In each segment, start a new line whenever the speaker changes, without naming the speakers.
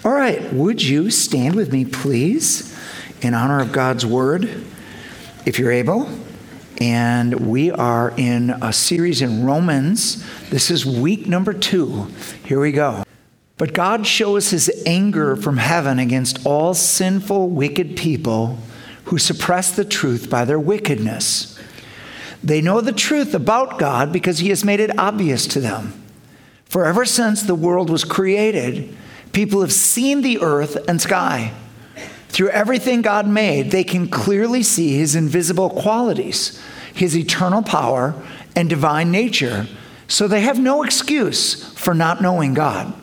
All right, would you stand with me, please, in honor of God's word, if you're able? And we are in a series in Romans. This is week number 2. Here we go. But God shows his anger from heaven against all sinful, wicked people who suppress the truth by their wickedness. They know the truth about God because he has made it obvious to them. For ever since the world was created, people have seen the earth and sky. Through everything God made, they can clearly see his invisible qualities, his eternal power, and divine nature, so they have no excuse for not knowing God.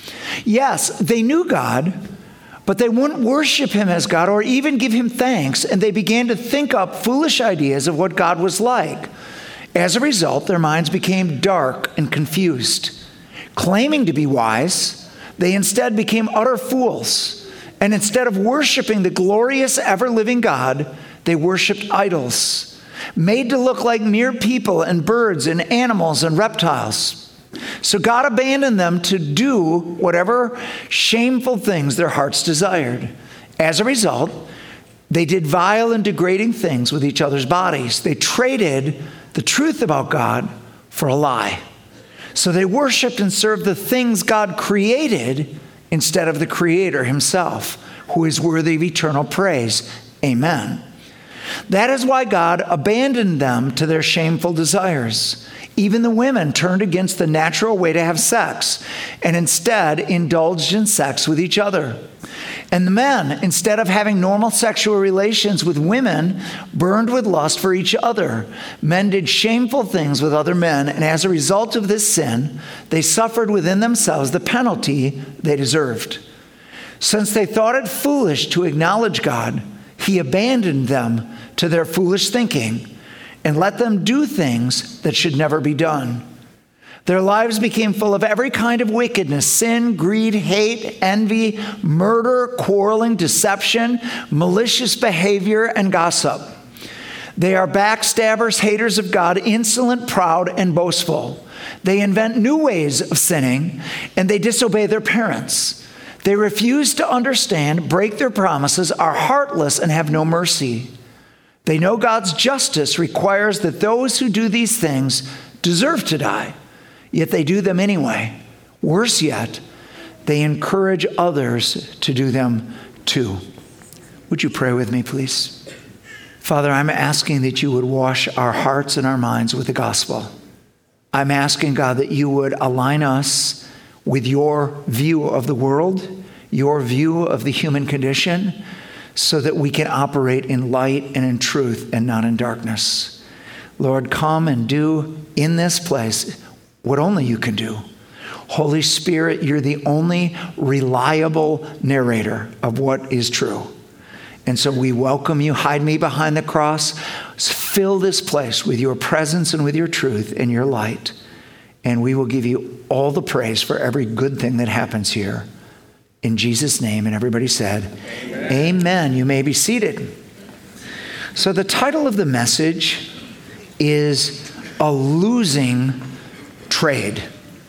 Yes, they knew God, but they wouldn't worship him as God or even give him thanks, and they began to think up foolish ideas of what God was like. As a result, their minds became dark and confused. Claiming to be wise, they instead became utter fools, and instead of worshiping the glorious, ever-living God, they worshiped idols, made to look like mere people and birds and animals and reptiles. So God abandoned them to do whatever shameful things their hearts desired. As a result, they did vile and degrading things with each other's bodies. They traded the truth about God for a lie. So they worshiped and served the things God created instead of the Creator himself, who is worthy of eternal praise. Amen. That is why God abandoned them to their shameful desires. Even the women turned against the natural way to have sex and instead indulged in sex with each other. And the men, instead of having normal sexual relations with women, burned with lust for each other. Men did shameful things with other men, and as a result of this sin, they suffered within themselves the penalty they deserved. Since they thought it foolish to acknowledge God, he abandoned them to their foolish thinking and let them do things that should never be done. Their lives became full of every kind of wickedness, sin, greed, hate, envy, murder, quarreling, deception, malicious behavior, and gossip. They are backstabbers, haters of God, insolent, proud, and boastful. They invent new ways of sinning, and they disobey their parents. They refuse to understand, break their promises, are heartless, and have no mercy. They know God's justice requires that those who do these things deserve to die. Yet they do them anyway. Worse yet, they encourage others to do them too. Would you pray with me, please? Father, I'm asking that you would wash our hearts and our minds with the gospel. I'm asking, God, that you would align us with your view of the world, your view of the human condition, so that we can operate in light and in truth and not in darkness. Lord, come and do in this place what only you can do. Holy Spirit, you're the only reliable narrator of what is true. And so we welcome you. Hide me behind the cross. Fill this place with your presence and with your truth and your light. And we will give you all the praise for every good thing that happens here. In Jesus' name. And everybody said, Amen. Amen. You may be seated. So the title of the message is A Losing Trade.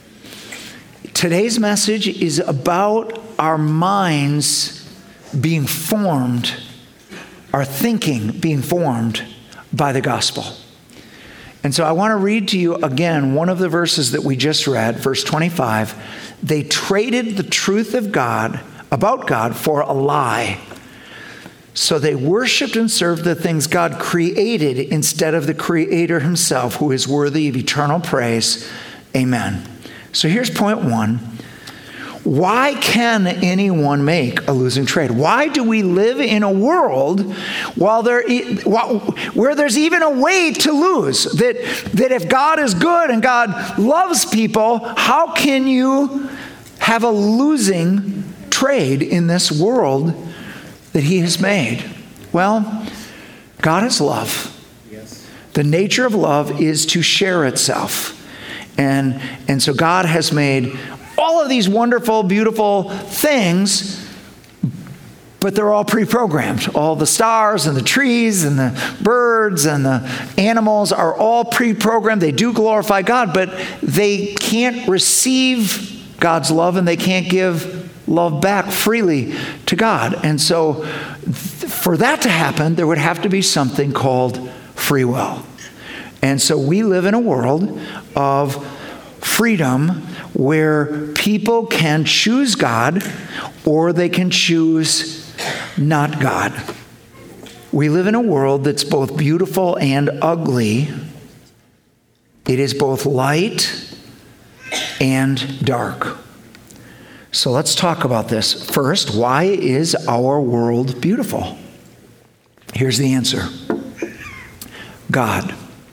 Today's message is about our minds being formed, our thinking being formed by the gospel. And so I want to read to you again one of the verses that we just read, verse 25. They traded the truth of God, about God, for a lie. So they worshiped and served the things God created instead of the Creator himself, who is worthy of eternal praise. Amen. So here's point 1. Why can anyone make a losing trade? Why do we live in a world where there's even a way to lose? That if God is good and God loves people, how can you have a losing trade in this world that he has made? Well, God is love. Yes. The nature of love is to share itself. And so God has made all of these wonderful, beautiful things, but they're all pre-programmed. All the stars and the trees and the birds and the animals are all pre-programmed. They do glorify God, but they can't receive God's love and they can't give love back freely to God. And so for that to happen, there would have to be something called free will. And so we live in a world of freedom where people can choose God or they can choose not God. We live in a world that's both beautiful and ugly. It is both light and dark. So let's talk about this. First, why is our world beautiful? Here's the answer. God.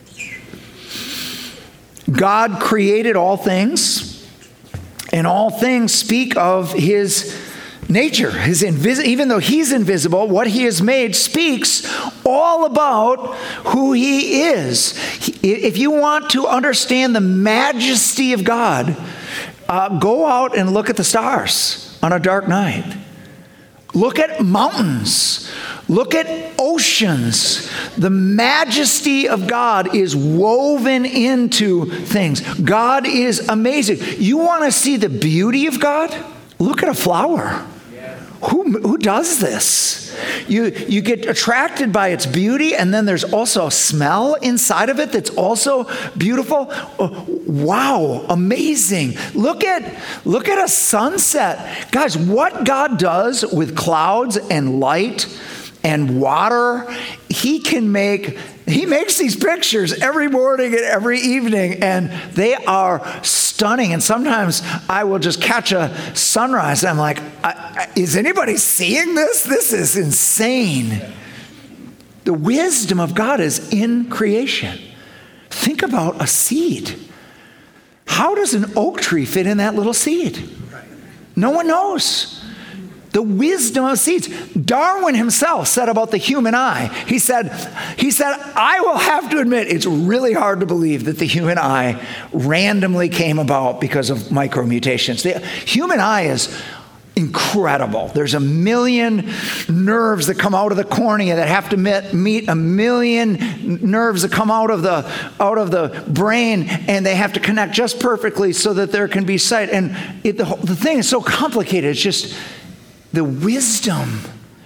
God created all things, and all things speak of his nature. Even though he's invisible, what he has made speaks all about who he is. If you want to understand the majesty of God, go out and look at the stars on a dark night. Look at mountains. Look at oceans. The majesty of God is woven into things. God is amazing. You want to see the beauty of God? Look at a flower. Who does this? You get attracted by its beauty, and then there's also a smell inside of it that's also beautiful. Oh, wow, amazing. Look at a sunset. Guys, what God does with clouds and light and water, he makes these pictures every morning and every evening, and they are stunning. And sometimes I will just catch a sunrise, and I'm like, is anybody seeing this? This is insane. The wisdom of God is in creation. Think about a seed. How does an oak tree fit in that little seed? No one knows. The wisdom of seeds. Darwin himself said about the human eye, he said, I will have to admit, it's really hard to believe that the human eye randomly came about because of micromutations. The human eye is incredible. There's 1 million nerves that come out of the cornea that have to meet 1 million nerves that come out of the brain, and they have to connect just perfectly so that there can be sight. And the thing is so complicated. It's just the wisdom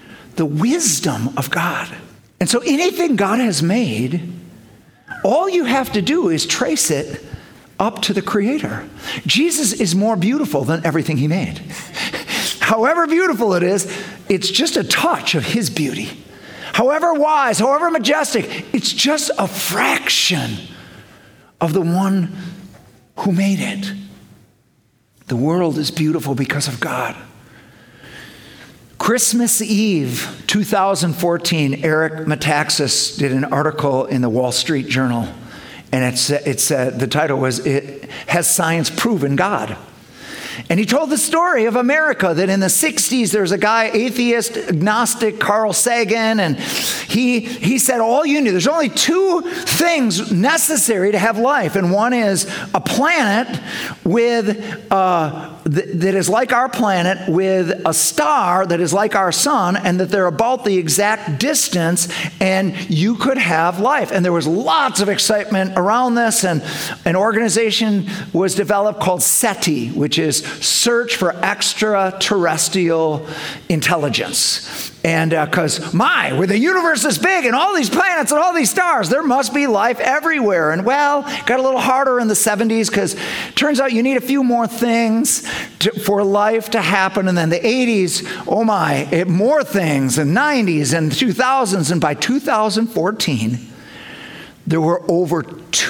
of God. And so anything God has made, all you have to do is trace it up to the Creator. Jesus is more beautiful than everything he made. However beautiful it is, it's just a touch of his beauty. However wise, however majestic, it's just a fraction of the one who made it. The world is beautiful because of God. Christmas Eve, 2014, Eric Metaxas did an article in the Wall Street Journal, and the title was, "Has Science Proven God?" And he told the story of America, that in the 60s, there was a guy, atheist, agnostic, Carl Sagan, and he said, all you need, there's only 2 things necessary to have life. And one is a planet that is like our planet with a star that is like our sun, and that they're about the exact distance, and you could have life. And there was lots of excitement around this, and an organization was developed called SETI, which is Search for Extraterrestrial Intelligence. And because, with the universe this big and all these planets and all these stars, there must be life everywhere. And got a little harder in the 70s, because it turns out you need a few more things for life to happen. And then the 80s, more things, and 90s and 2000s. And by 2014, there were over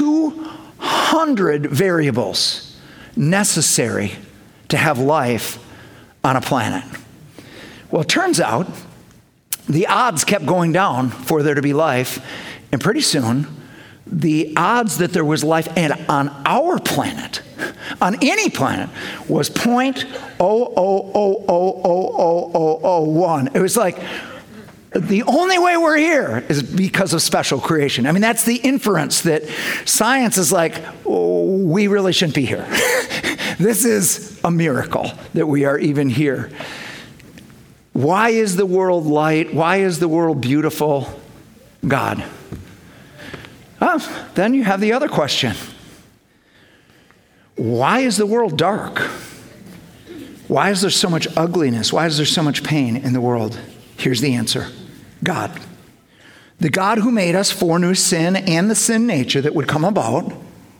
200 variables necessary to have life on a planet. Well, it turns out the odds kept going down for there to be life, and pretty soon the odds that there was life on our planet, on any planet, was 0.0000001. It was like, the only way we're here is because of special creation. I mean, that's the inference that science is like, we really shouldn't be here. This is a miracle that we are even here. Why is the world light? Why is the world beautiful? God. Then you have the other question. Why is the world dark? Why is there so much ugliness? Why is there so much pain in the world? Here's the answer. God. The God who made us foreknew sin and the sin nature that would come about,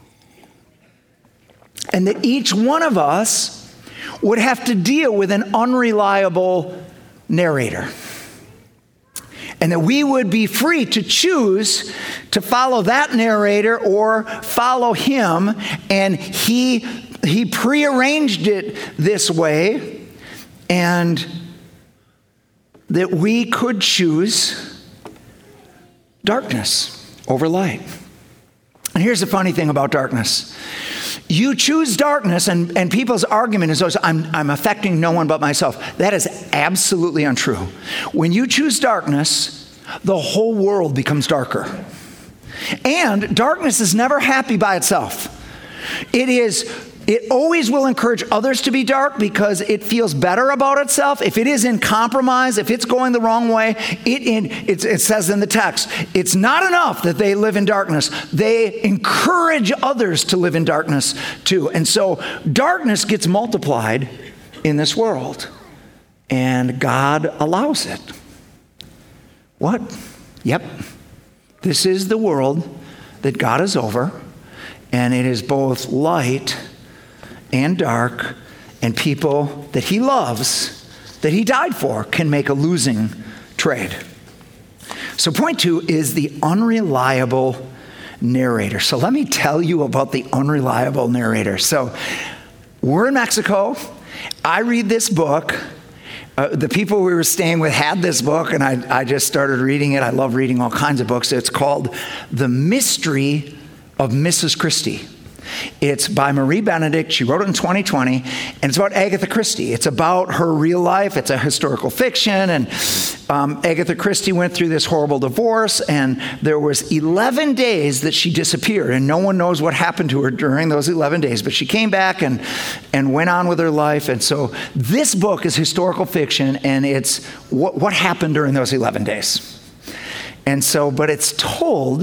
and that each one of us would have to deal with an unreliable narrator. And that we would be free to choose to follow that narrator or follow him. And he prearranged it this way, and that we could choose darkness over light. And here's the funny thing about darkness. You choose darkness, and people's argument is always, I'm affecting no one but myself. That is absolutely untrue. When you choose darkness, the whole world becomes darker. And darkness is never happy by itself. It always will encourage others to be dark because it feels better about itself. If it is in compromise, if it's going the wrong way, it says in the text, it's not enough that they live in darkness. They encourage others to live in darkness too. And so darkness gets multiplied in this world. And God allows it. What? Yep. This is the world that God is over. And it is both light and dark, and people that he loves, that he died for, can make a losing trade. So point 2 is the unreliable narrator. So let me tell you about the unreliable narrator. So we're in Mexico. I read this book. The people we were staying with had this book, and I just started reading it. I love reading all kinds of books. It's called The Mystery of Mrs. Christie. It's by Marie Benedict. She wrote it in 2020, and it's about Agatha Christie. It's about her real life. It's a historical fiction, and Agatha Christie went through this horrible divorce, and there was 11 days that she disappeared, and no one knows what happened to her during those 11 days, but she came back and went on with her life. And so this book is historical fiction, and it's what happened during those 11 days. And so, but it's told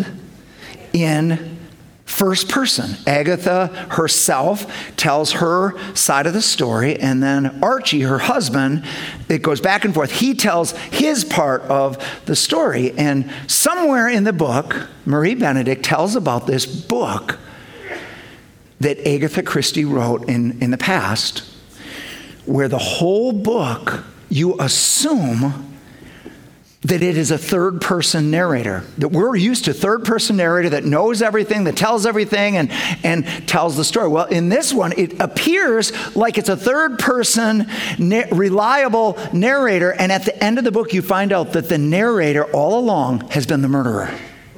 in first person. Agatha herself tells her side of the story, and then Archie, her husband, it goes back and forth. He tells his part of the story. And somewhere in the book, Marie Benedict tells about this book that Agatha Christie wrote in the past, where the whole book, you assume that it is a third-person narrator, that we're used to third-person narrator that knows everything, that tells everything and tells the story. Well, in this one, it appears like it's a third-person, reliable narrator, and at the end of the book, you find out that the narrator all along has been the murderer.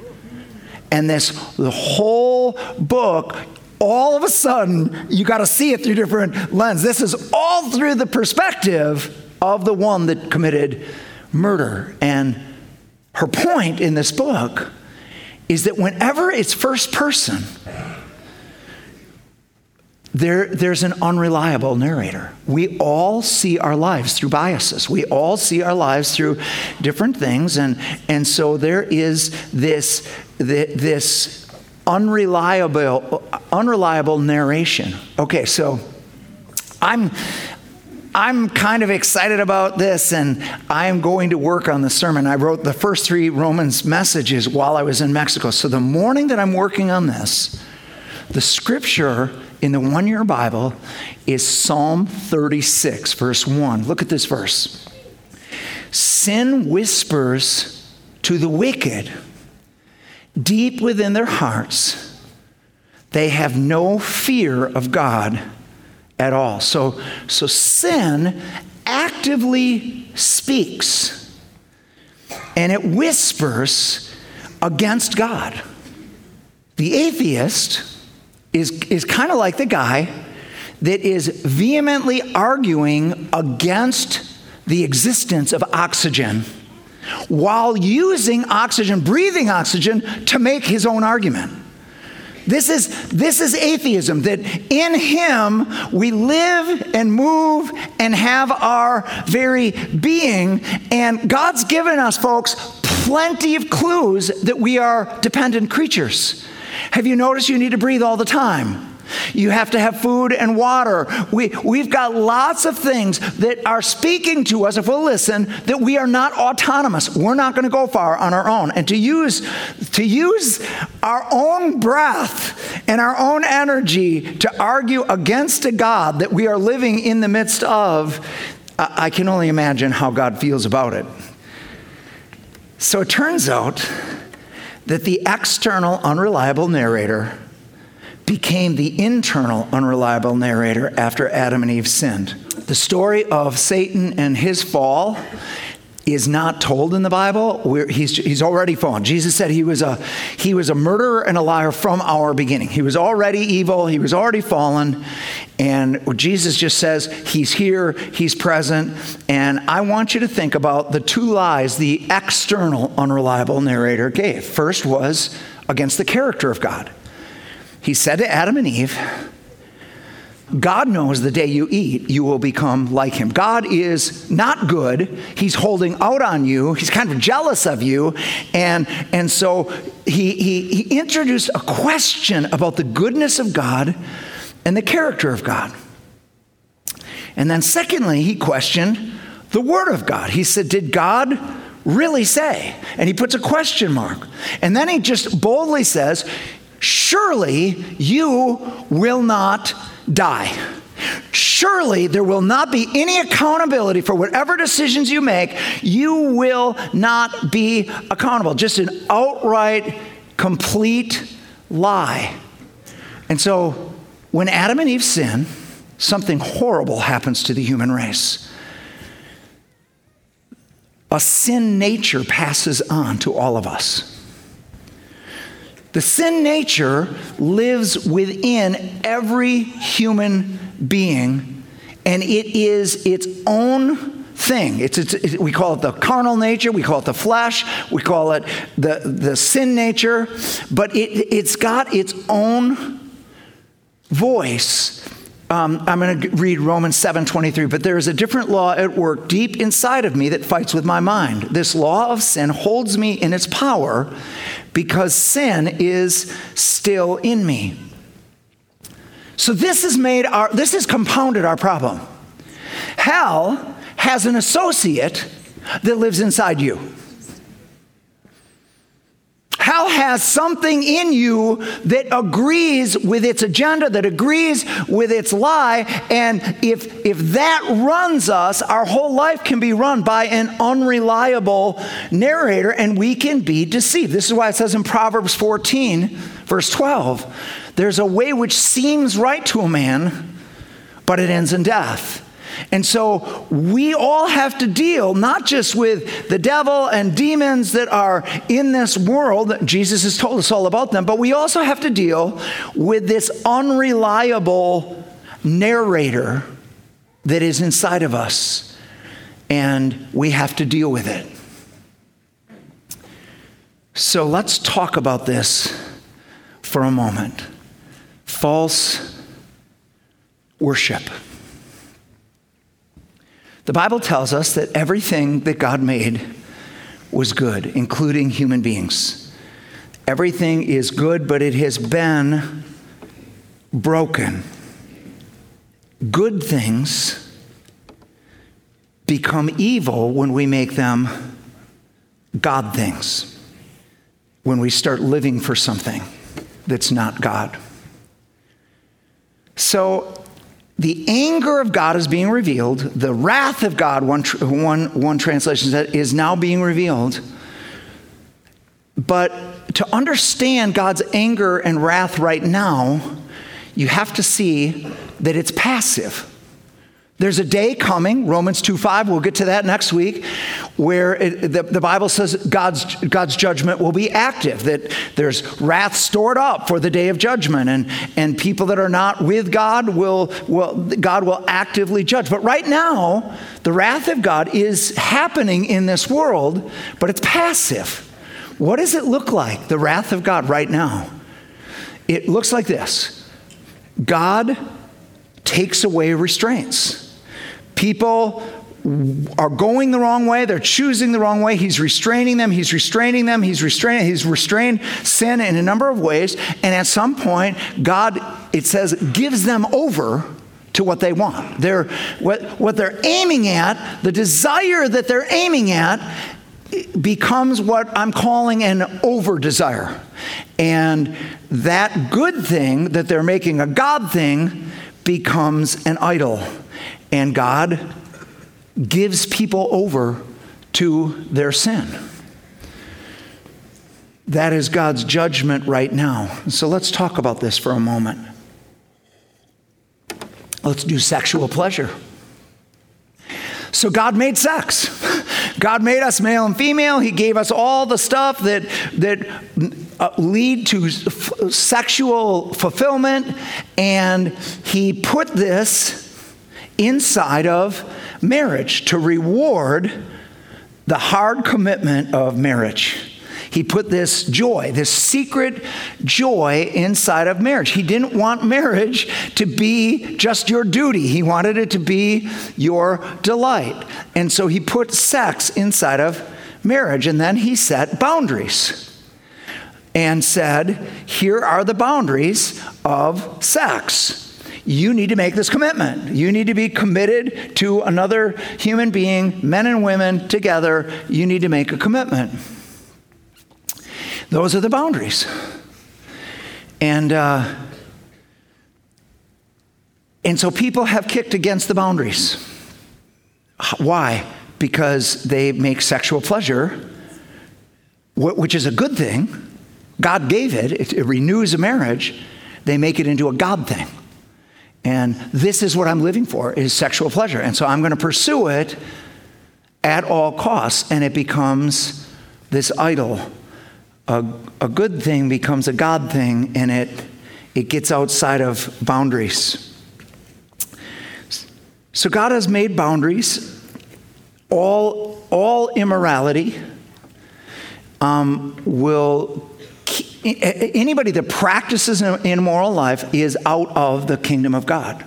And the whole book, all of a sudden, you got to see it through different lenses. This is all through the perspective of the one that committed murder. And her point in this book is that whenever it's first person, there's an unreliable narrator. We all see our lives through biases. We all see our lives through different things. And so there is this unreliable narration. Okay, so I'm kind of excited about this, and I am going to work on the sermon. I wrote the first 3 Romans messages while I was in Mexico. So the morning that I'm working on this, the scripture in the one-year Bible is Psalm 36, verse 1. Look at this verse. Sin whispers to the wicked deep within their hearts. They have no fear of God at all. So sin actively speaks, and it whispers against God. The atheist is kind of like the guy that is vehemently arguing against the existence of oxygen while using oxygen, breathing oxygen, to make his own argument. This is atheism, that in him we live and move and have our very being. And God's given us, folks, plenty of clues that we are dependent creatures. Have you noticed you need to breathe all the time? You have to have food and water. We've got lots of things that are speaking to us, if we'll listen, that we are not autonomous. We're not going to go far on our own. And to use our own breath and our own energy to argue against a God that we are living in the midst of, I can only imagine how God feels about it. So it turns out that the external unreliable narrator became the internal unreliable narrator after Adam and Eve sinned. The story of Satan and his fall is not told in the Bible. He's already fallen. Jesus said he was a murderer and a liar from our beginning. He was already evil. He was already fallen. And Jesus just says he's here, he's present. And I want you to think about the two lies the external unreliable narrator gave. First was against the character of God. He said to Adam and Eve, God knows the day you eat, you will become like him. God is not good. He's holding out on you. He's kind of jealous of you. And so he introduced a question about the goodness of God and the character of God. And then secondly, he questioned the word of God. He said, did God really say? And he puts a question mark. And then he just boldly says, surely you will not die. Surely there will not be any accountability for whatever decisions you make. You will not be accountable. Just an outright, complete lie. And so when Adam and Eve sin, something horrible happens to the human race. A sin nature passes on to all of us. The sin nature lives within every human being, and it is its own thing. We call it the carnal nature, we call it the flesh, we call it the sin nature, but it's got its own voice. I'm going to read Romans 7:23, but there is a different law at work deep inside of me that fights with my mind. This law of sin holds me in its power because sin is still in me. So this has compounded our problem. Hell has an associate that lives inside you. Hell has something in you that agrees with its agenda, that agrees with its lie, and if that runs us, our whole life can be run by an unreliable narrator, and we can be deceived. This is why it says in Proverbs 14, verse 12, there's a way which seems right to a man, but it ends in death. And so we all have to deal not just with the devil and demons that are in this world. Jesus has told us all about them, but we also have to deal with this unreliable narrator that is inside of us, and we have to deal with it. So let's talk about this for a moment. False worship. The Bible tells us that everything that God made was good, including human beings. Everything is good, but it has been broken. Good things become evil when we make them God things, when we start living for something that's not God. So the anger of God is being revealed. The wrath of God, one translation said, is now being revealed. But to understand God's anger and wrath right now, you have to see that it's passive. There's a day coming, Romans 2:5, we'll get to that next week, where the Bible says God's judgment will be active, that there's wrath stored up for the day of judgment, and people that are not with God God will actively judge. But right now, the wrath of God is happening in this world, but it's passive. What does it look like, the wrath of God right now? It looks like this. God takes away restraints. People are going the wrong way. They're choosing the wrong way. He's restraining them. He's restrained sin in a number of ways. And at some point, God it says, gives them over to what they want. What they're aiming at, the desire that they're aiming at, becomes what I'm calling an over-desire. And that good thing that they're making a God thing becomes an idol. And God gives people over to their sin. That is God's judgment right now. So let's talk about this for a moment. Let's do sexual pleasure. So God made sex. God made us male and female. He gave us all the stuff that lead to sexual fulfillment. And he put this inside of marriage to reward the hard commitment of marriage. He put this joy, this secret joy inside of marriage. He didn't want marriage to be just your duty. He wanted it to be your delight. And so he put sex inside of marriage. And then he set boundaries and said, here are the boundaries of sex. You need to make this commitment. You need to be committed to another human being, men and women together. You need to make a commitment. Those are the boundaries. And so people have kicked against the boundaries. Why? Because they make sexual pleasure, which is a good thing. God gave it. It renews a marriage. They make it into a God thing. And this is what I'm living for, is sexual pleasure. And so I'm going to pursue it at all costs. And it becomes this idol. A good thing becomes a God thing, and it gets outside of boundaries. So God has made boundaries. All immorality anybody that practices an immoral life is out of the kingdom of God,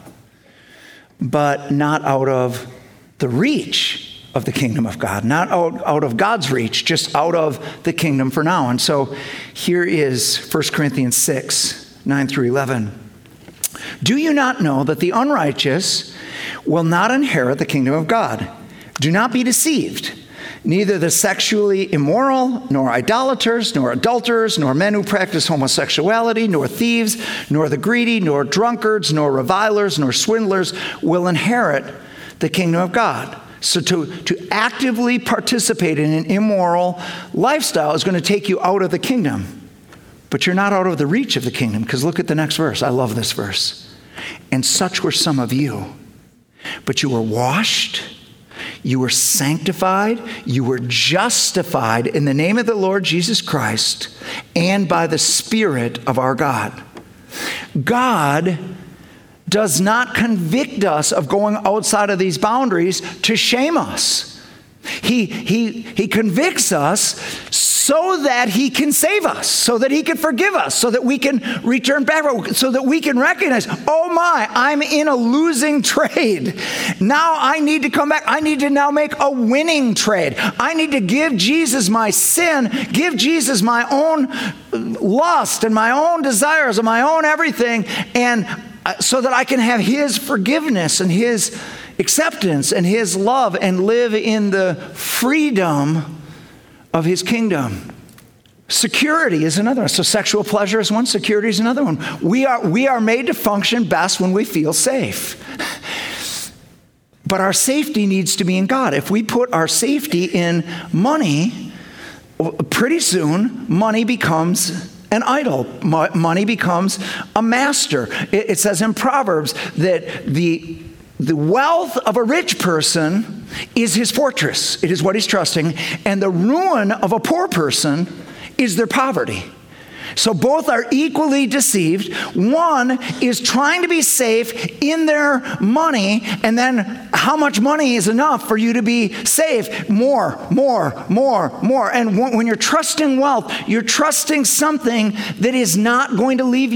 but not out of the reach of the kingdom of God, not out of God's reach, just out of the kingdom for now. And so here is 1 Corinthians 6, 9 through 11. Do you not know that the unrighteous will not inherit the kingdom of God? Do not be deceived. Neither the sexually immoral, nor idolaters, nor adulterers, nor men who practice homosexuality, nor thieves, nor the greedy, nor drunkards, nor revilers, nor swindlers will inherit the kingdom of God. So to actively participate in an immoral lifestyle is going to take you out of the kingdom. But you're not out of the reach of the kingdom, because look at the next verse. I love this verse. And such were some of you. But you were washed, you were sanctified, you were justified in the name of the Lord Jesus Christ and by the Spirit of our God. God does not convict us of going outside of these boundaries to shame us. He convicts us so that he can save us, so that he can forgive us, so that we can return back, so that we can recognize, oh my, I'm in a losing trade. Now I need to come back. I need to now make a winning trade. I need to give Jesus my sin, give Jesus my own lust and my own desires and my own everything, and so that I can have his forgiveness and his acceptance and his love and live in the freedom of his kingdom. Security is another one. So sexual pleasure is one, security is another one. We are made to function best when we feel safe. But our safety needs to be in God. If we put our safety in money, pretty soon money becomes an idol. Money becomes a master. It says in Proverbs that the wealth of a rich person is his fortress. It is what he's trusting. And the ruin of a poor person is their poverty. So both are equally deceived. One is trying to be safe in their money, and then how much money is enough for you to be safe? More. And when you're trusting wealth, you're trusting something that is not going to leave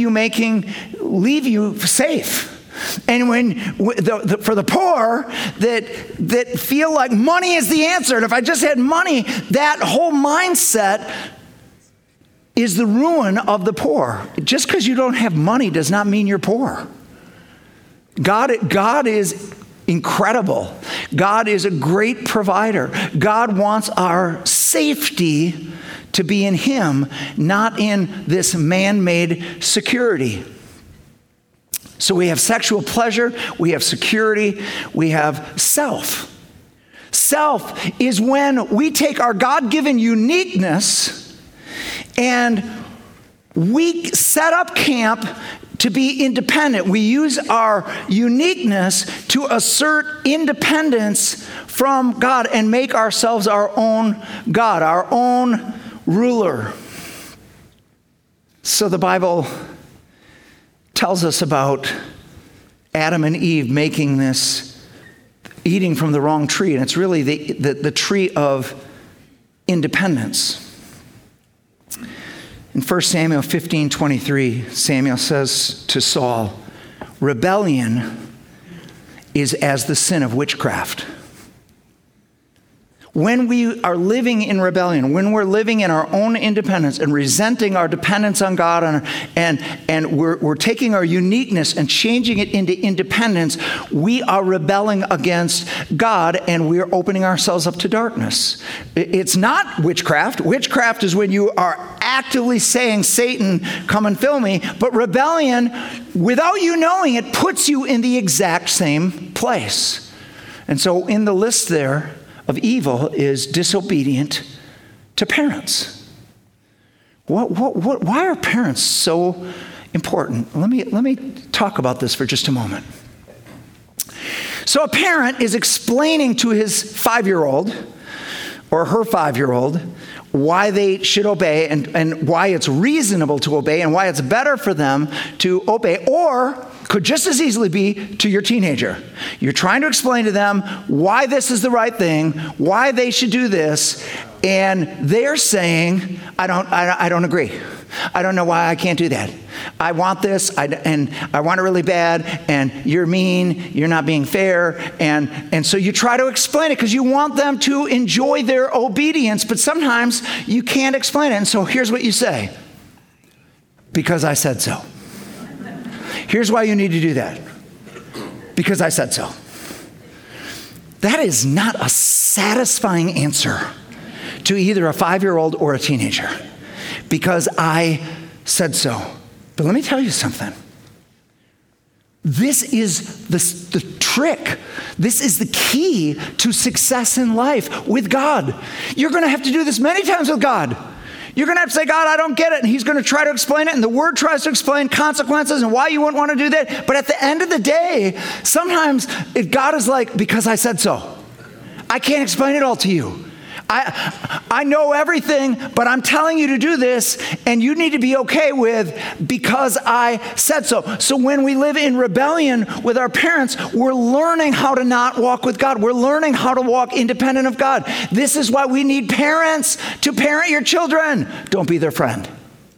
you safe. And for the poor that feel like money is the answer, and if I just had money, that whole mindset is the ruin of the poor. Just because you don't have money does not mean you're poor. God is incredible. God is a great provider. God wants our safety to be in Him, not in this man-made security. So we have sexual pleasure, we have security, we have self. Self is when we take our God-given uniqueness and we set up camp to be independent. We use our uniqueness to assert independence from God and make ourselves our own God, our own ruler. So the Bible tells us about Adam and Eve eating from the wrong tree, and it's really the tree of independence. In 1 Samuel 15:23, Samuel says to Saul, "Rebellion is as the sin of witchcraft." When we are living in rebellion, when we're living in our own independence and resenting our dependence on God, and we're taking our uniqueness and changing it into independence, we are rebelling against God and we're opening ourselves up to darkness. It's not witchcraft. Witchcraft is when you are actively saying, "Satan, come and fill me." But rebellion, without you knowing it, puts you in the exact same place. And so in the list there of evil is disobedient to parents. Why are parents so important? Let me talk about this for just a moment. So a parent is explaining to his 5-year-old or her 5-year-old why they should obey and why it's reasonable to obey and why it's better for them to obey, or could just as easily be to your teenager. You're trying to explain to them why this is the right thing, why they should do this, and they're saying, I don't agree. I don't know why I can't do that. I want this, and I want it really bad, and you're mean, you're not being fair, and so you try to explain it because you want them to enjoy their obedience, but sometimes you can't explain it, and so here's what you say: "Because I said so. Here's why you need to do that. Because I said so." That is not a satisfying answer to either a 5-year-old or a teenager. Because I said so. But let me tell you something. This is the trick. This is the key to success in life with God. You're going to have to do this many times with God. You're going to have to say, "God, I don't get it." And He's going to try to explain it. And the Word tries to explain consequences and why you wouldn't want to do that. But at the end of the day, sometimes God is like, "Because I said so. I can't explain it all to you. I know everything, but I'm telling you to do this, and you need to be okay with because I said so." So when we live in rebellion with our parents, we're learning how to not walk with God. We're learning how to walk independent of God. This is why we need parents to parent your children. Don't be their friend.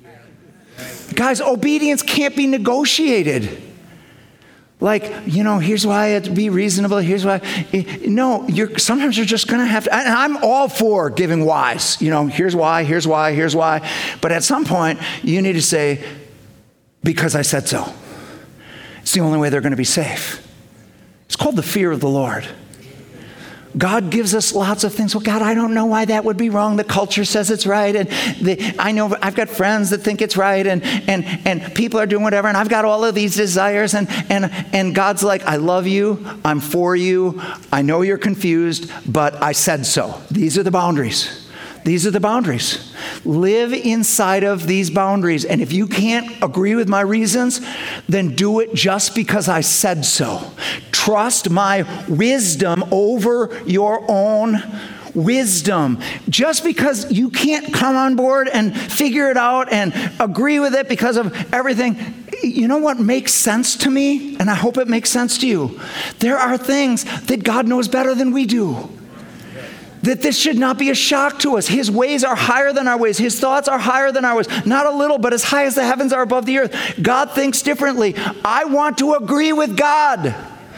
Guys, obedience can't be negotiated. Like, here's why I have to be reasonable. Here's why. No, sometimes you're just going to have to. And I'm all for giving whys. Here's why, here's why, here's why. But at some point, you need to say, "Because I said so." It's the only way they're going to be safe. It's called the fear of the Lord. God gives us lots of things. Well, God, I don't know why that would be wrong. The culture says it's right. And I know I've got friends that think it's right. And people are doing whatever. And I've got all of these desires. And God's like, "I love you. I'm for you. I know you're confused, but I said so." These are the boundaries. These are the boundaries. Live inside of these boundaries. And if you can't agree with my reasons, then do it just because I said so. Trust my wisdom over your own wisdom. Just because you can't come on board and figure it out and agree with it because of everything, you know what makes sense to me? And I hope it makes sense to you. There are things that God knows better than we do. That this should not be a shock to us. His ways are higher than our ways. His thoughts are higher than our ways. Not a little, but as high as the heavens are above the earth. God thinks differently. I want to agree with God.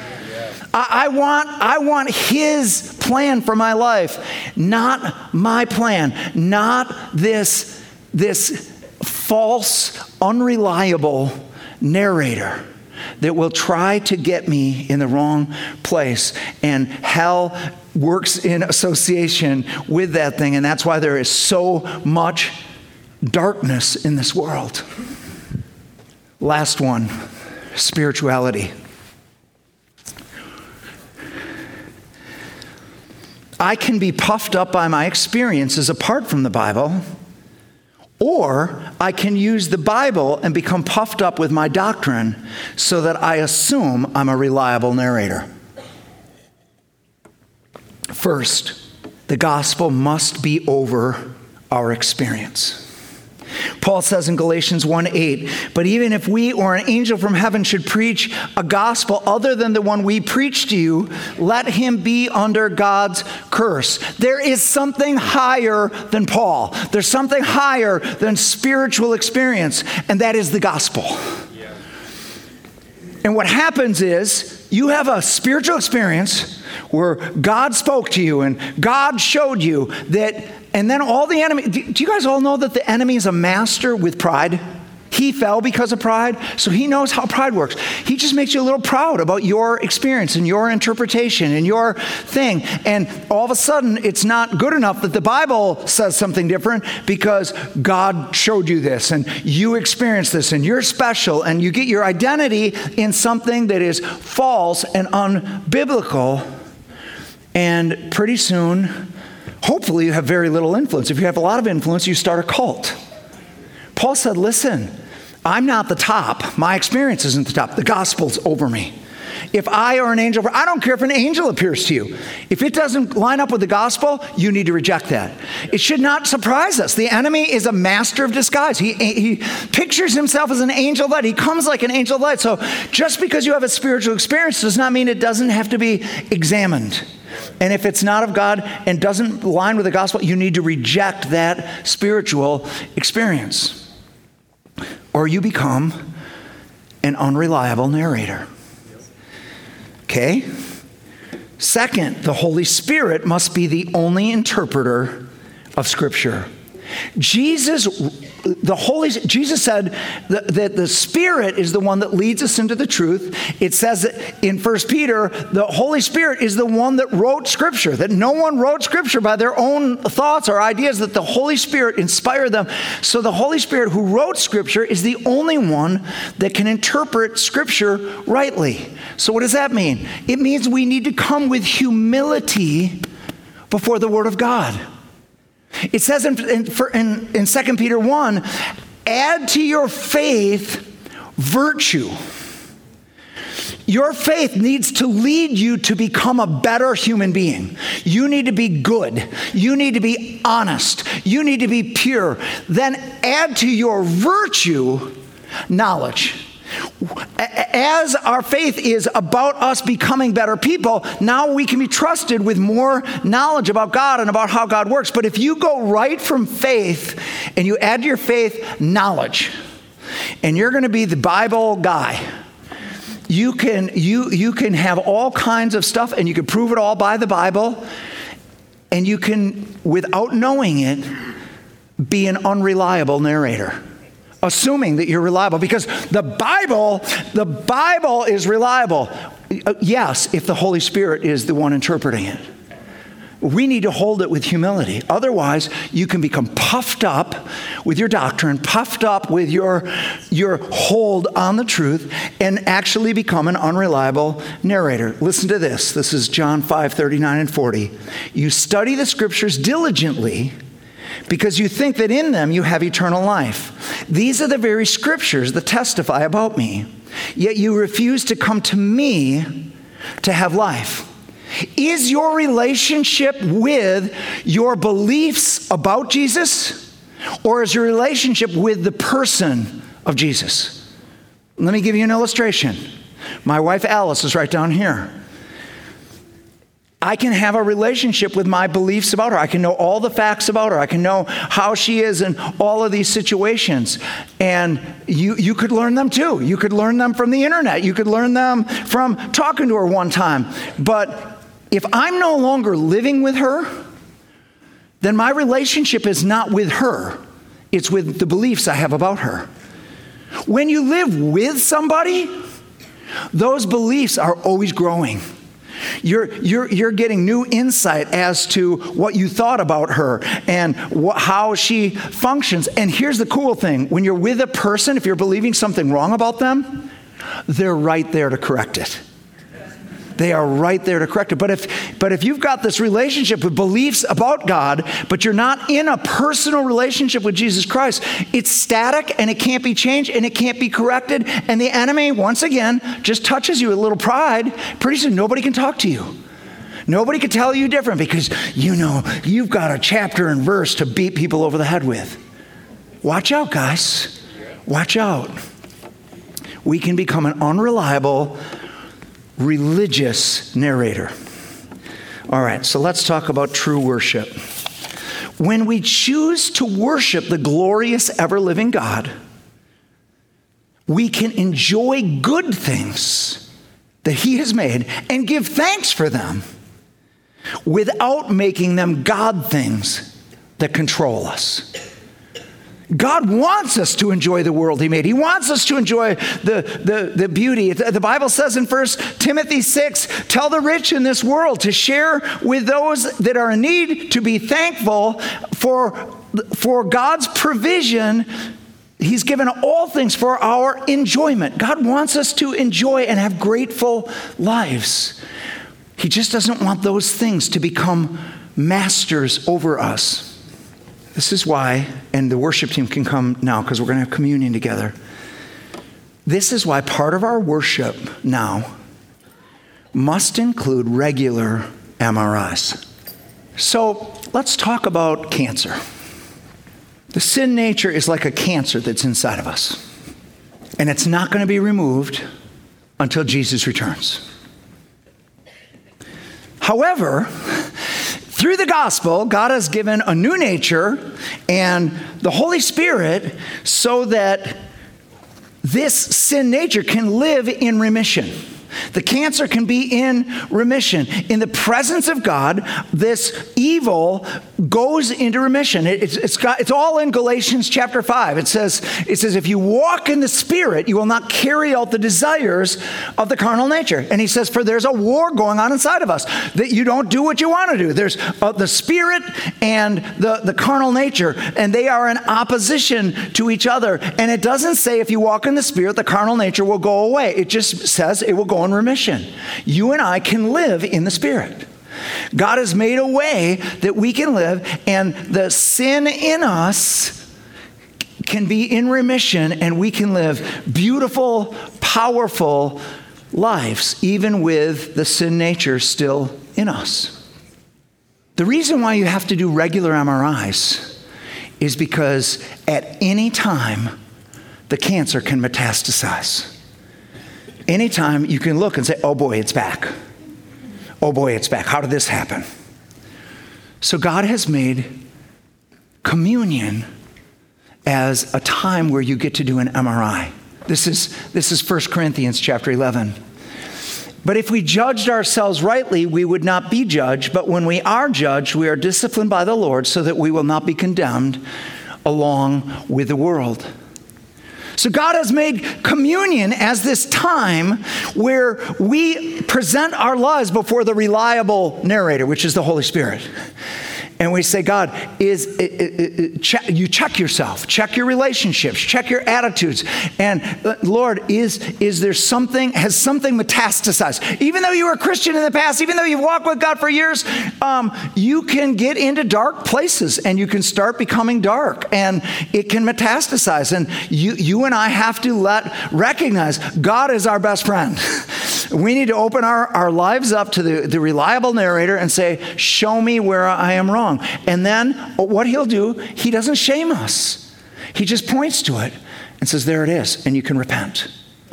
I want His plan for my life, not my plan. Not this false, unreliable narrator that will try to get me in the wrong place. And hell works in association with that thing, and that's why there is so much darkness in this world. Last one, spirituality. I can be puffed up by my experiences apart from the Bible, or I can use the Bible and become puffed up with my doctrine so that I assume I'm a reliable narrator. First, the gospel must be over our experience. Paul says in Galatians 1:8, but even if we or an angel from heaven should preach a gospel other than the one we preach to you, let him be under God's curse. There is something higher than Paul. There's something higher than spiritual experience, and that is the gospel. Yeah. And what happens is you have a spiritual experience where God spoke to you and God showed you that. And then all the enemy, do you guys all know that the enemy is a master with pride? He fell because of pride, so he knows how pride works. He just makes you a little proud about your experience and your interpretation and your thing. And all of a sudden, it's not good enough that the Bible says something different because God showed you this and you experienced this and you're special and you get your identity in something that is false and unbiblical. And pretty soon, hopefully you have very little influence. If you have a lot of influence, you start a cult. Paul said, listen, I'm not the top. My experience isn't the top. The gospel's over me. If I or an angel, I don't care if an angel appears to you. If it doesn't line up with the gospel, you need to reject that. It should not surprise us. The enemy is a master of disguise. He pictures himself as an angel of light. He comes like an angel of light. So just because you have a spiritual experience does not mean it doesn't have to be examined. And if it's not of God and doesn't align with the gospel, you need to reject that spiritual experience. Or you become an unreliable narrator. Okay? Second, the Holy Spirit must be the only interpreter of Scripture. Jesus said that the Spirit is the one that leads us into the truth. It says that in 1 Peter, the Holy Spirit is the one that wrote Scripture, that no one wrote Scripture by their own thoughts or ideas, that the Holy Spirit inspired them. So the Holy Spirit who wrote Scripture is the only one that can interpret Scripture rightly. So what does that mean? It means we need to come with humility before the Word of God. It says in 2 Peter 1, add to your faith virtue. Your faith needs to lead you to become a better human being. You need to be good. You need to be honest. You need to be pure. Then add to your virtue knowledge. As our faith is about us becoming better people, now we can be trusted with more knowledge about God and about how God works. But if you go right from faith and you add to your faith knowledge, and you're going to be the Bible guy, you can have all kinds of stuff and you can prove it all by the Bible, and you can, without knowing it, be an unreliable narrator. Assuming that you're reliable, because the Bible is reliable. Yes, if the Holy Spirit is the one interpreting it. We need to hold it with humility. Otherwise, you can become puffed up with your doctrine, puffed up with your hold on the truth, and actually become an unreliable narrator. Listen to this. This is John 5:39 and 40. You study the Scriptures diligently, because you think that in them you have eternal life. These are the very Scriptures that testify about me. Yet you refuse to come to me to have life. Is your relationship with your beliefs about Jesus, or is your relationship with the person of Jesus? Let me give you an illustration. My wife Alice is right down here. I can have a relationship with my beliefs about her. I can know all the facts about her. I can know how she is in all of these situations. And you could learn them too. You could learn them from the internet. You could learn them from talking to her one time. But if I'm no longer living with her, then my relationship is not with her. It's with the beliefs I have about her. When you live with somebody, those beliefs are always growing. You're getting new insight as to what you thought about her and how she functions. And here's the cool thing. When you're with a person, if you're believing something wrong about them, they're right there to correct it. They are right there to correct it. But if you've got this relationship with beliefs about God, but you're not in a personal relationship with Jesus Christ, it's static and it can't be changed and it can't be corrected. And the enemy, once again, just touches you with a little pride. Pretty soon, nobody can talk to you. Nobody can tell you different because you've got a chapter and verse to beat people over the head with. Watch out, guys. Watch out. We can become an unreliable religious narrator. All right, so let's talk about true worship. When we choose to worship the glorious, ever-living God, we can enjoy good things that He has made and give thanks for them without making them God things that control us. God wants us to enjoy the world He made. He wants us to enjoy the beauty. The Bible says in 1 Timothy 6, tell the rich in this world to share with those that are in need, to be thankful for God's provision. He's given all things for our enjoyment. God wants us to enjoy and have grateful lives. He just doesn't want those things to become masters over us. This is why, and the worship team can come now because we're going to have communion together. This is why part of our worship now must include regular MRIs. So let's talk about cancer. The sin nature is like a cancer that's inside of us. And it's not going to be removed until Jesus returns. However, through the gospel, God has given a new nature and the Holy Spirit so that this sin nature can live in remission. The cancer can be in remission. In the presence of God, this evil goes into remission. It's all in Galatians chapter 5. It says, if you walk in the Spirit, you will not carry out the desires of the carnal nature. And he says, for there's a war going on inside of us, that you don't do what you want to do. There's the Spirit and the carnal nature, and they are in opposition to each other. And it doesn't say if you walk in the Spirit, the carnal nature will go away. It just says it will go in remission. You and I can live in the Spirit. God has made a way that we can live, and the sin in us can be in remission, and we can live beautiful, powerful lives, even with the sin nature still in us. The reason why you have to do regular MRIs is because at any time, the cancer can metastasize. Anytime you can look and say, oh boy, it's back. Oh boy, it's back. How did this happen? So God has made communion as a time where you get to do an MRI. This is 1 Corinthians chapter 11. But if we judged ourselves rightly, we would not be judged. But when we are judged, we are disciplined by the Lord so that we will not be condemned along with the world. So God has made communion as this time where we present our lives before the reliable narrator, which is the Holy Spirit. And we say, God, you check yourself, check your relationships, check your attitudes. And Lord, has something metastasized? Even though you were a Christian in the past, even though you've walked with God for years, you can get into dark places and you can start becoming dark and it can metastasize. And you and I have to recognize God is our best friend. We need to open our lives up to the reliable narrator and say, show me where I am wrong. And then what he'll do, he doesn't shame us. He just points to it and says, there it is, and you can repent.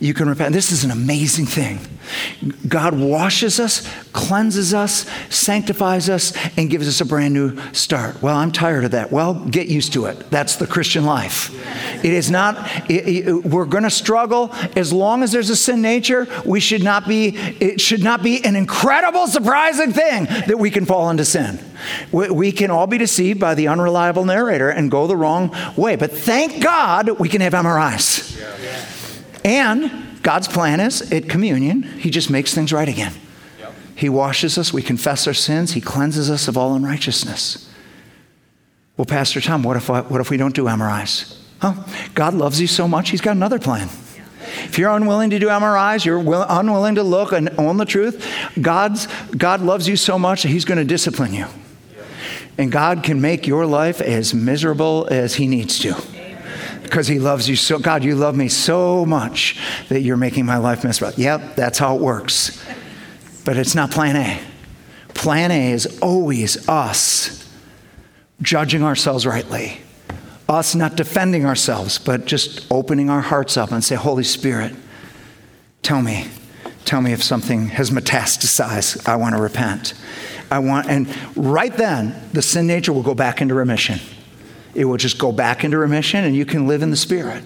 you can repent. This is an amazing thing. God washes us, cleanses us, sanctifies us, and gives us a brand new start. Well, I'm tired of that. Well, get used to it. That's the Christian life. It is not, we're going to struggle. As long as there's a sin nature, it should not be an incredible, surprising thing that we can fall into sin. We can all be deceived by the unreliable narrator and go the wrong way. But thank God we can have MRIs. And God's plan is, at communion, he just makes things right again. He washes us. We confess our sins. He cleanses us of all unrighteousness. Well, Pastor Tom, what if we don't do MRIs? God loves you so much, he's got another plan. If you're unwilling to do MRIs, you're unwilling to look and own the truth, God loves you so much that he's going to discipline you. And God can make your life as miserable as he needs to. Because he loves you so. God, you love me so much that you're making my life miserable. Yep, that's how it works. But it's not plan A. Plan A is always us judging ourselves rightly. Us not defending ourselves, but just opening our hearts up and say, Holy Spirit, tell me if something has metastasized. I want to repent. And right then, the sin nature will go back into remission. It will just go back into remission, and you can live in the Spirit.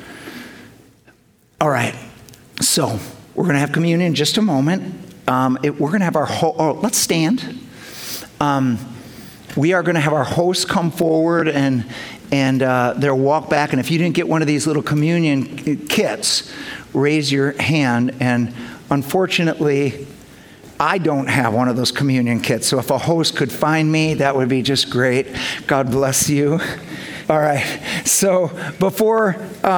All right, so we're going to have communion in just a moment. We're going to have let's stand. We are going to have our hosts come forward and they'll walk back. And if you didn't get one of these little communion kits, raise your hand. And unfortunately, I don't have one of those communion kits. So if a host could find me, that would be just great. God bless you. All right. So before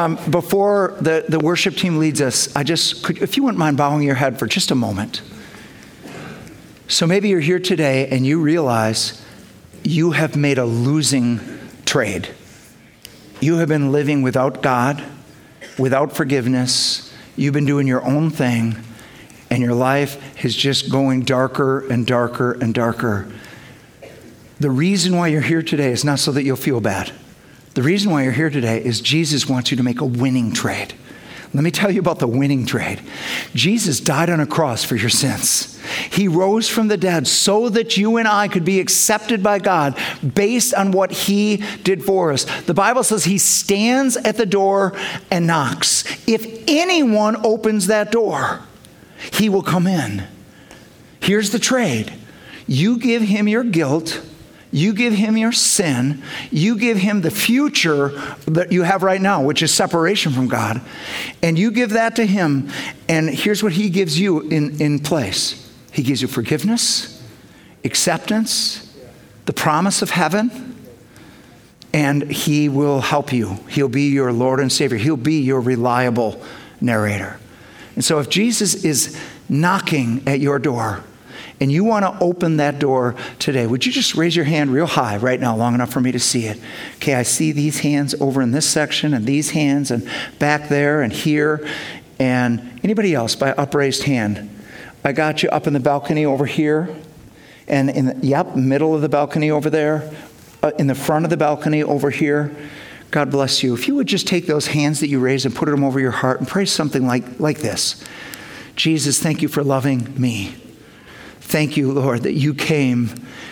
the worship team leads us, if you wouldn't mind bowing your head for just a moment. So maybe you're here today and you realize you have made a losing trade. You have been living without God, without forgiveness. You've been doing your own thing, and your life is just going darker and darker and darker. The reason why you're here today is not so that you'll feel bad. The reason why you're here today is Jesus wants you to make a winning trade. Let me tell you about the winning trade. Jesus died on a cross for your sins. He rose from the dead so that you and I could be accepted by God based on what he did for us. The Bible says he stands at the door and knocks. If anyone opens that door, he will come in. Here's the trade. You give him your guilt. You give him your sin. You give him the future that you have right now, which is separation from God. And you give that to him. And here's what he gives you in place. He gives you forgiveness, acceptance, the promise of heaven, and he will help you. He'll be your Lord and Savior. He'll be your reliable narrator. And so if Jesus is knocking at your door, and you want to open that door today, would you just raise your hand real high right now, long enough for me to see it? Okay, I see these hands over in this section, and these hands, and back there, and here, and anybody else by upraised hand? I got you up in the balcony over here, and in the middle of the balcony over there, in the front of the balcony over here. God bless you. If you would just take those hands that you raised and put them over your heart and pray something like this. Jesus, thank you for loving me. Thank you, Lord, that you came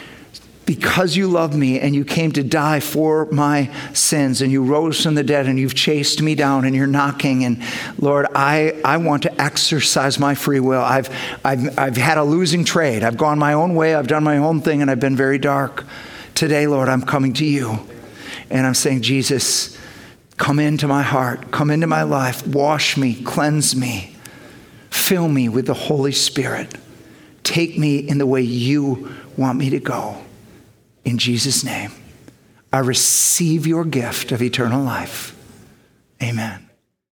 because you love me and you came to die for my sins and you rose from the dead and you've chased me down and you're knocking. And Lord, I want to exercise my free will. I've had a losing trade. I've gone my own way. I've done my own thing and I've been very dark. Today, Lord, I'm coming to you and I'm saying, Jesus, come into my heart, come into my life, wash me, cleanse me, fill me with the Holy Spirit. Take me in the way you want me to go. In Jesus' name, I receive your gift of eternal life. Amen.